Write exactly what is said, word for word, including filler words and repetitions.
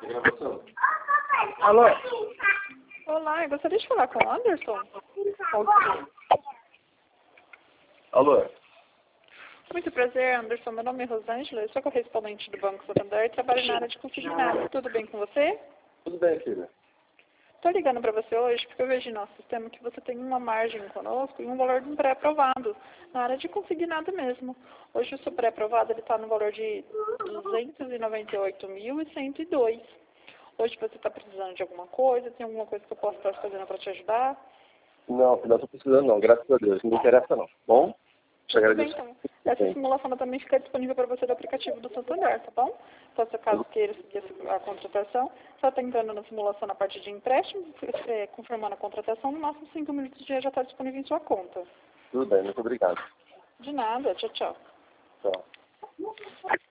Alô? Olá, eu gostaria de falar com o Anderson. Alô? Muito prazer, Anderson. Meu nome é Rosângela, eu sou correspondente do Banco Santander e trabalho na área de consignado. Tudo bem com você? Tudo bem, filha? Estou ligando para você hoje porque eu vejo em nosso sistema que você tem uma margem conosco e um valor de um pré-aprovado, na área de consignado mesmo. Hoje o seu pré-aprovado está no valor de duzentos e noventa e oito mil e cento e dois. Hoje você está precisando de alguma coisa? Tem alguma coisa que eu possa estar fazendo para te ajudar? Não, filha, não estou precisando não, graças a Deus. Não me interessa não, bom? Te Tudo bem, agradeço. então. Essa simulação também fica disponível para você do aplicativo do Santander, tá bom? Então, se caso queira seguir a contratação, só está entrando na simulação na parte de empréstimo, é, confirmando a contratação, no máximo cinco minutos já está disponível em sua conta. Tudo bem, muito obrigado. De nada, tchau, tchau. Tchau.